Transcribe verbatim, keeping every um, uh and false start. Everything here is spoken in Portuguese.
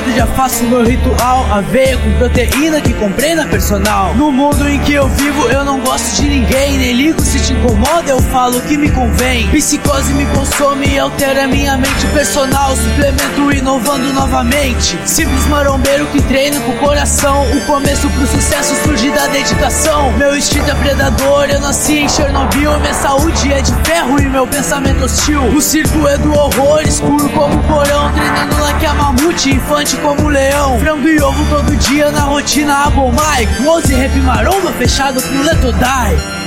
cedo já faço meu ritual, aveia com proteína que comprei na personal. No mundo em que eu vivo eu não gosto de ninguém, nem ligo se te incomoda, eu falo o que me convém. Psicose me consome e altera minha mente personal, suplemento inovando novamente. Simples marombeiro que treina com o coração, o começo pro sucesso surge da dedicação. Meu instinto é predador, eu nasci em Chernobyl, minha saúde é de ferro e meu pensamento hostil. O circo é do horror, escuro como o porão, treinando lá que a mamute, infante como o leão. Frango e ovo todo dia na rotina Abomai, com onze rap maromba fechado pro Letodai.